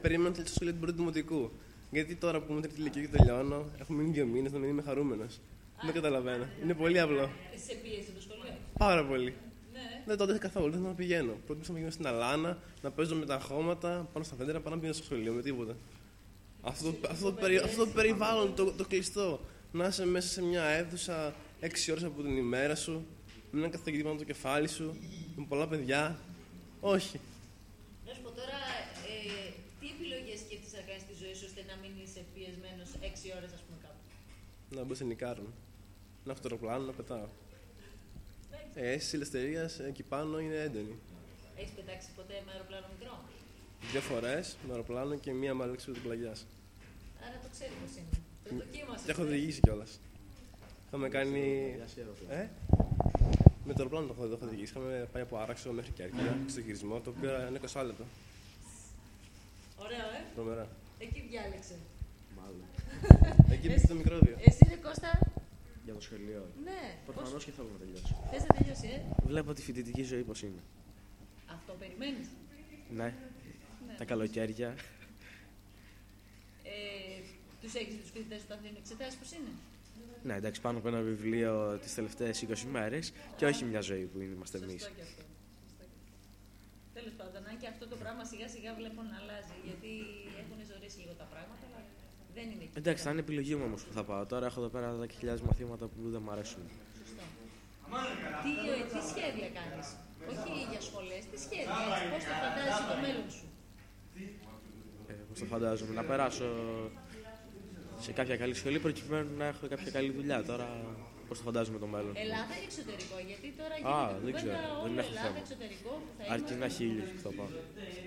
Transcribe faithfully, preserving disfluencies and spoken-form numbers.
Περίμενα να τελειώσω σχολείο του πρώτου δημοτικού. Γιατί τώρα που είμαι τρίτη ηλικία και τελειώνω, έχω μείνει δύο μήνες να μην είμαι χαρούμενος. Δεν καταλαβαίνω. Είναι πολύ απλό. Σε πίεσε το σχολείο. Πάρα πολύ. Ναι. Δεν τότε καθόλου, δεν ήθελα να πηγαίνω. Προτιμούσα να πηγαίνω στην Αλάνα, να παίζω με τα χώματα πάνω στα δέντρα, πάνω να πηγαίνω στο σχολείο με τίποτα. Αυτό, το, αυτό, το, περι, αυτό το περιβάλλον, το, το κλειστό. Να είσαι μέσα σε μια αίθουσα έξι ώρες από την ημέρα σου, με έναν καθηγητή πάνω το κεφάλι σου, με πολλά παιδιά. Όχι. Να σου πω τώρα, ε, τι επιλογές σκέφτεσαι να κάνεις στη ζωή σου ώστε να μην είσαι πιεσμένος έξι ώρες, ας πούμε, κάπου. Να μπω σε νικάρουν. Να έχω το αεροπλάνο, να πετάω. Ε, η αίσθηση ελευθερίας εκεί πάνω είναι έντονη. Έχεις πετάξει ποτέ με αεροπλάνο μικρό? Δύο φορές με αεροπλάνο και μία με αλέξη του πλαγιάς. Άρα το ξέρει πώς είναι. Το δοκίμασες. Και έχω οδηγήσει κιόλας. Είχαμε κάνει. Ε? Με το αεροπλάνο το έχω, το έχω οδηγήσει. Είχαμε πάει από Άραξο μέχρι Κέρκυρα στο γυρισμό, το οποίο είναι είκοσι λεπτό. Ωραίο, ε. Τρομερά. Εκεί διάλεξε. Μάλλον. Εκεί πήγε το μικρόβιο. Εσύ ρε Κώστα. Για το σχολείο. Ναι. Προφανώς και θέλω να τελειώσω. Θες να τελειώσει, ε. Βλέπω τη φοιτητική ζωή πώς είναι. Αυτό περιμένεις. Ναι. Ναι. Τα καλοκαίρια. Ε, τους έχεις τους φοιτητές που θα δίνουν εξετάσεις πώς είναι? Ναι, εντάξει, πάνω από ένα βιβλίο τις τελευταίες είκοσι μέρες και όχι μια ζωή που είμαστε εμείς. Σωστό και αυτό. Σωστό και αυτό. Τέλος πάντων, αν και αυτό το πράγμα σιγά σιγά βλέπω να αλλάζει, γιατί έχουν ζωήσει λίγο τα πράγματα, αλλά δεν είναι εκεί. Εντάξει, θα είναι επιλογή μου όμως που θα πάω. Τώρα έχω εδώ πέρα δέκα χιλιάδες μαθήματα που δεν μου αρέσουν. Σωστό. Τι, τι σχέδια κάνεις? Όχι για σχολές, τι σχέδια, έτσι, πώς το φαντάζεσαι το μέλλον σου? Ε, πώς το φαντάζομαι, να περάσω σε κάποια καλή σχολή προκειμένου να έχω κάποια καλή δουλειά. Τώρα πώς το φαντάζομαι το μέλλον. Ελλάδα ή εξωτερικό, γιατί τώρα Α, γίνεται δεν κουβέντα ξέρω, όλο δεν έχω Ελλάδα, θέμα. εξωτερικό που θα Αρκεί είμαστε. να έχει ήλιο και θα πάω.